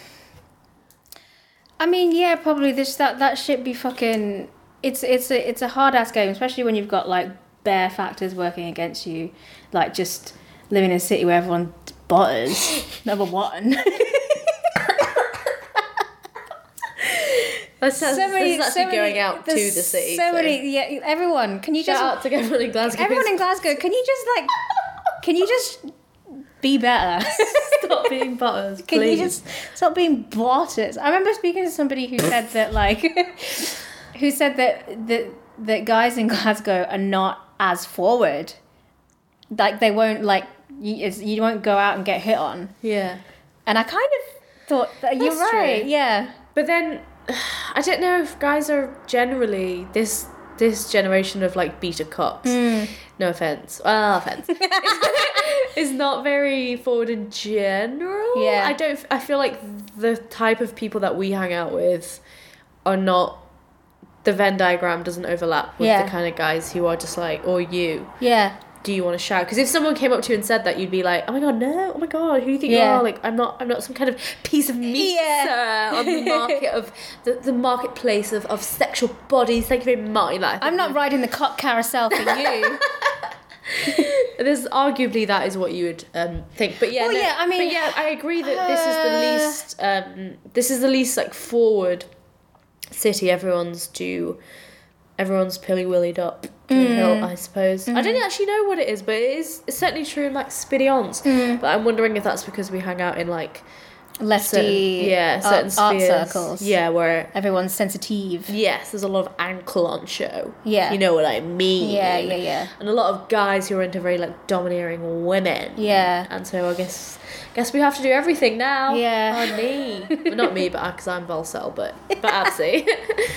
I mean, yeah, probably this that that shit be fucking. It's it's a it's a hard ass game, especially when you've got like bare factors working against you, like just living in a city where everyone butters. Number one. That's, that's, so many, that's actually so going many, out to the city. So, so many, yeah. Everyone, can you shout just out to everyone in Glasgow? Everyone in Glasgow, can you just like, can you just be better? Stop being butters, Can please. you just stop being butters? I remember speaking to somebody who said that like, who said that that that guys in Glasgow are not as forward. Like they won't like you. It's, you won't go out and get hit on. Yeah. And I kind of thought that you're That's right. true. Yeah. But then, I don't know if guys are generally this this generation of like beta cops. Mm. No offense. Well, offense. is not very forward in general. Yeah. I don't. I feel like the type of people that we hang out with are not. The Venn diagram doesn't overlap with Yeah. the kind of guys who are just like, or you. Yeah. Do you want to shout? Because if someone came up to you and said that, you'd be like, "Oh my god, no! Oh my god, who do you think Yeah. you are? Like, I'm not. I'm not some kind of piece of meat Yeah. sir, on the market of the, the marketplace of, of sexual bodies. Thank you very much." Like, I'm not riding the cock carousel for you. There's arguably that is what you would um, think, but yeah, Well, no, yeah, I mean, but yeah, I agree that uh, this is the least. Um, this is the least like forward city. Everyone's due. Everyone's pilly willied up to Mm. the hill, I suppose. Mm. I don't actually know what it is, but it is it's certainly true in like Spidion's. Mm. But I'm wondering if that's because we hang out in like Lefty certain, yeah, certain art, art spheres. circles. Yeah, where Everyone's sensitive. yes, there's a lot of ankle on show. Yeah. You know what I mean. Yeah, yeah, yeah. And a lot of guys who are into very like domineering women. Yeah. And so I guess guess we have to do everything now. Yeah. On me. Well, not me, but because I'm Volcel, but but Absy.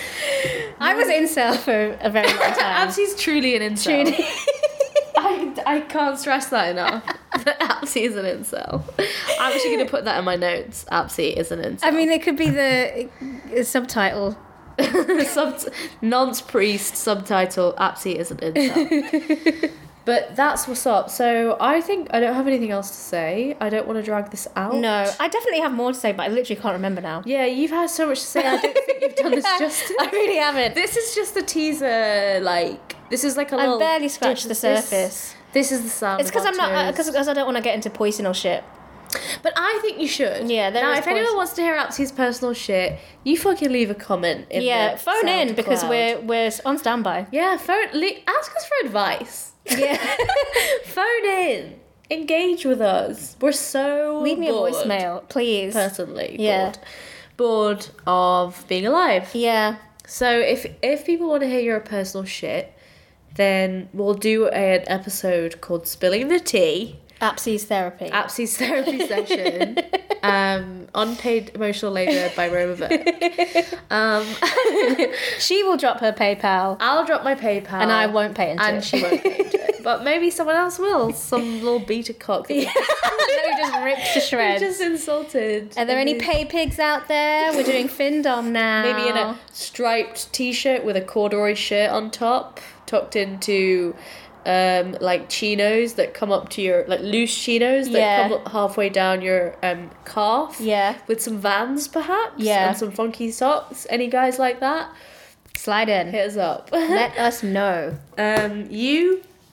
I was incel for a very long time. Absy's truly an incel. Truly. I, I can't stress that enough. That Absy is an incel. I'm actually going to put that in my notes. Absy is an incel. I mean, it could be the uh, subtitle. Sub- nonce priest subtitle Absy is an incel. But that's what's up. So I think I don't have anything else to say. I don't want to drag this out. No, I definitely have more to say, but I literally can't remember now. Yeah, you've had so much to say. I don't think you've done this justice. I really haven't. This is just a teaser. Like this is like a I've little. barely scratched the this- surface. This is the sound. It's because I'm not because I don't want to get into poison or shit. But I think you should. Yeah, there now, is if anyone poison. wants to hear Absy's personal shit, you fucking leave a comment. In Yeah, the phone in because SoundCloud. we're we're on standby. Yeah, phone. Le- ask us for advice. Yeah. Phone in. Engage with us. We're so Leave me a bored, voicemail, please. Personally, Yeah. bored. Bored of being alive. Yeah. So if if people want to hear your personal shit, then we'll do an episode called Spilling the Tea. Absy's therapy. Absy's therapy session. Um, unpaid emotional labour by Roma Burke. Um, She will drop her PayPal. I'll drop my PayPal. And I won't pay into and it. she won't pay into it. But maybe someone else will. Some little beta cock. That Yeah. Who just ripped to we shreds. just insulted. Are there any pay pigs out there? We're doing Findom now. Maybe in a striped t-shirt with a corduroy shirt on top, tucked into um like chinos that come up to your like loose chinos that Yeah. come up halfway down your um calf. Yeah. With some Vans perhaps. Yeah. And some funky socks. Any guys like that? Slide in. Hit us up. Let us know. um you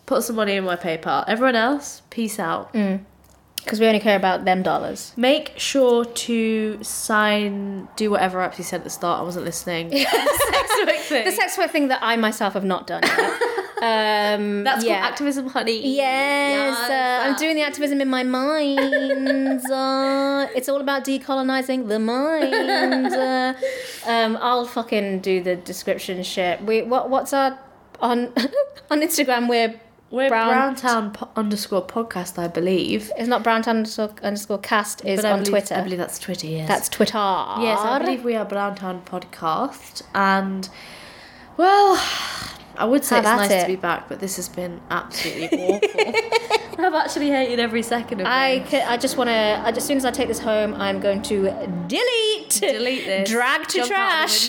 put some money in my PayPal. Everyone else, peace out. Because we only care about them dollars. Make sure to sign, do whatever Apsy said at the start. I wasn't listening. the sex work thing. The sex work thing that I myself have not done yet. um, That's yeah. called activism, honey. Yes, Yes. uh, I'm doing the activism in my mind. Uh, it's all about decolonizing the mind. Uh, um, I'll fucking do the description shit. We what what's our on on Instagram? We're We're Brown- Browntown po- underscore podcast, I believe. it's not Browntown underscore, underscore cast is But I on believe- Twitter. I believe that's Twitter, yes. That's Twitter. Yes, I believe we are Browntown Podcast. And, well, I would say Have it's at nice it. to be back, but this has been absolutely awful. I've actually hated every second of I, it. ca- I just want to, as soon as I take this home, I'm going to delete, Delete this. drag to Jump out the trash.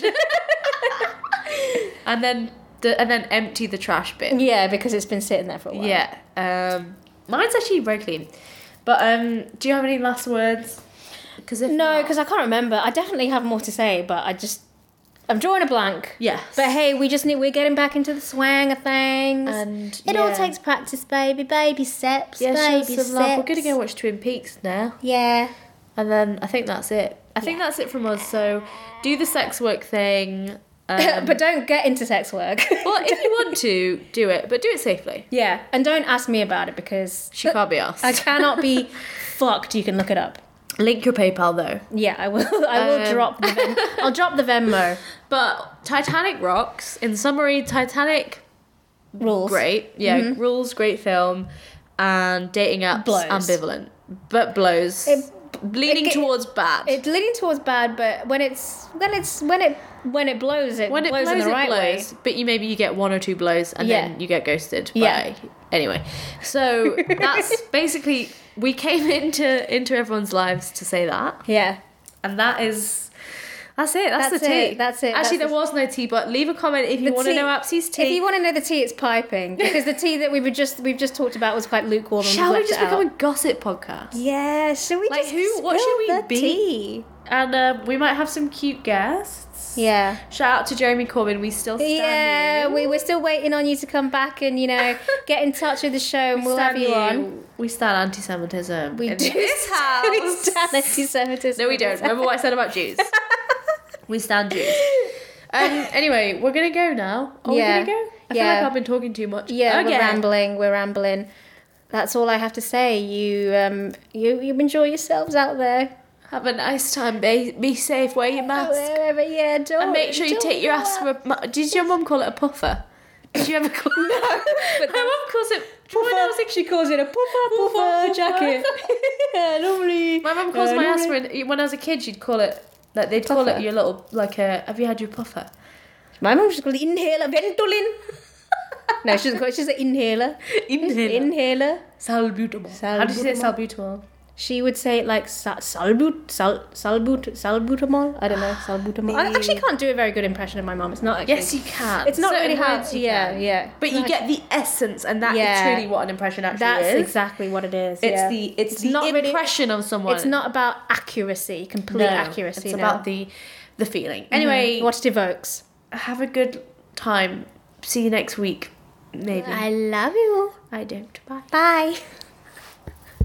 window. and then the, and then empty the trash bin. Yeah, because it's been sitting there for a while. Yeah. Um, mine's actually very clean. But um, do you have any last words? Because if No, not- because I can't remember. I definitely have more to say, but I just, I'm drawing a blank. Yes. But hey, we just need, we're getting back into the swang of things. And it all yeah. takes practice, baby. Baby steps, Yeah, show baby some steps. love. We're going to go watch Twin Peaks now. Yeah. And then I think that's it. I think that's it from us. So do the sex work thing. Um, but don't get into sex work. well, if you want to, do it, but do it safely. Yeah. And don't ask me about it because She can't be asked. I cannot be fucked. You can look it up. Link your PayPal though. Yeah, I will. I will Um, drop the Ven- I'll drop the Venmo. But Titanic rocks. In summary, Titanic, Rules. great. Yeah, rules, great film. And dating apps, Blows. ambivalent. But blows. It- Leaning it- towards bad. It's leaning towards bad, but when it's when it's when it when it blows, it when it blows, blows, in the it right blows. way. But you maybe you get one or two blows and Yeah. then you get ghosted. Yeah. By, anyway, so that's basically we came into into everyone's lives to say that, Yeah. and that is that's it. That's, That's the tea. it, that's it, Actually, that's there was no tea, but leave a comment if you The want to tea- know Apsy's tea. If you want to know the tea, it's piping because the tea that we were just we've just talked about was quite lukewarm. And Shall we left just it become out. a gossip podcast? Yeah, shall we Like just who- what spill should we the be? tea? And uh, we might have some cute guests. Yeah. Shout out to Jeremy Corbyn. We still stand Yeah, you. we, we're still waiting on you to come back and, you know, get in touch with the show and we'll have stand you on. We stand anti-Semitism. We in do. this house. We stand anti-Semitism. No, we don't. Remember what I said about Jews? We stand Jews. Um. Anyway, we're gonna go now. Are Yeah. we gonna go? I Yeah. feel like I've been talking too much. Yeah, Again. we're rambling. We're rambling. That's all I have to say. You, um, you, you enjoy yourselves out there. Have a nice time. Be, be safe. Wear your mask. Wherever, yeah, don't. And make sure you don't take your go ass out. for a... mu- Did your mum call it a puffer? Did you ever call it? No. but My mum calls it... When I was Puffer. She calls it a puffer, Puffer, puffer, puffer. jacket. Yeah, normally. My mum calls uh, my ass normally- when, when I was a kid, she'd call it... Like, they'd call Puffer. it your little... Like a... Have you had your puffer? My mum just called it inhaler, Ventolin. No, she doesn't call it. She's an inhaler. Inhaler. Inhaler. Salbutamol. How do you say Salbutamol. salbutamol? She would say it like sa- salbut, sal, salbut, salbutamol. I don't know, salbutamol. I actually can't do a very good impression of my mum. It's not. Actually, Yes, you can. It's not Certain really how. words you Yeah, can. yeah. But you get the essence, and that is Yeah. truly what an impression actually That's is. exactly what it is. It's yeah. the it's, It's the not really- impression of someone. It's not about accuracy, complete No, accuracy. It's no. about the the feeling. Anyway, what it evokes. have a good time. See you next week. Maybe. I love you. I don't. Bye. Bye.